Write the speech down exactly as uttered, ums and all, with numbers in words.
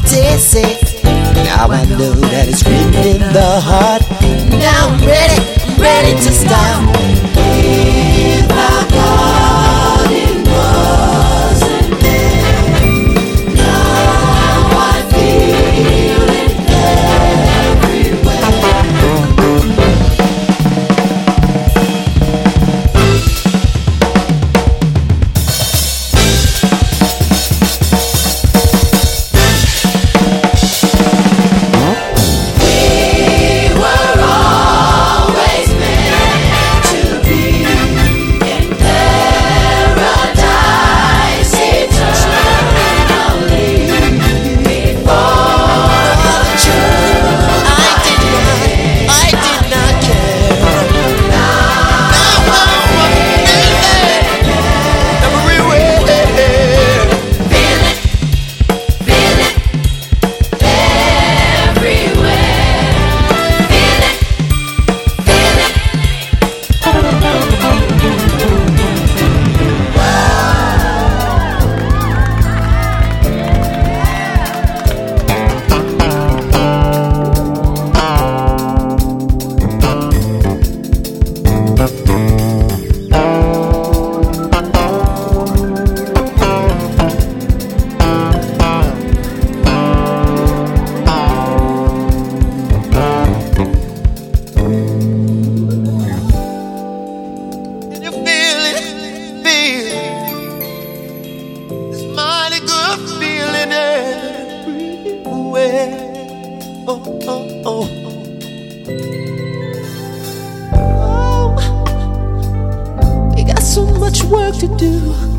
dizzy. Now I know that it's written in the heart. Now I'm ready, I'm ready to start. If I thought it wasn't there, now I feel it everywhere. Oh, oh, oh, oh. We got so much work to do.